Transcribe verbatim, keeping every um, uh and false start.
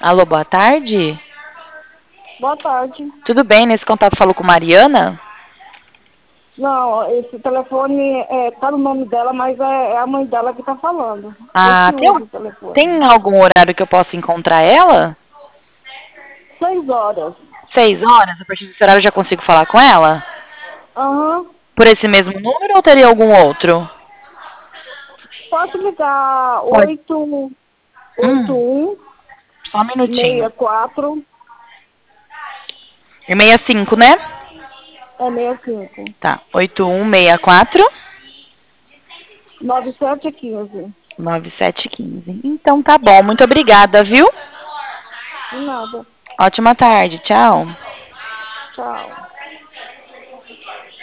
Alô, boa tarde. Boa tarde. Tudo bem? Nesse contato falou com Mariana? Não, esse telefone é, tá no nome dela, mas é, é a mãe dela que tá falando. Eu Ah, que tem, uso al- o telefone. tem algum horário que eu possa encontrar ela? Seis horas. Seis horas? A partir desse horário eu já consigo falar com ela? Aham. Por esse mesmo número ou teria algum outro? Pode ligar Pode. oito oito Hum, um só um minutinho. seis quatro E sessenta e cinco, né? é seis cinco Tá. oito um seis quatro nove sete um cinco. nove sete um cinco. Então tá bom. Muito obrigada, viu? De nada. Ótima tarde. Tchau. Tchau.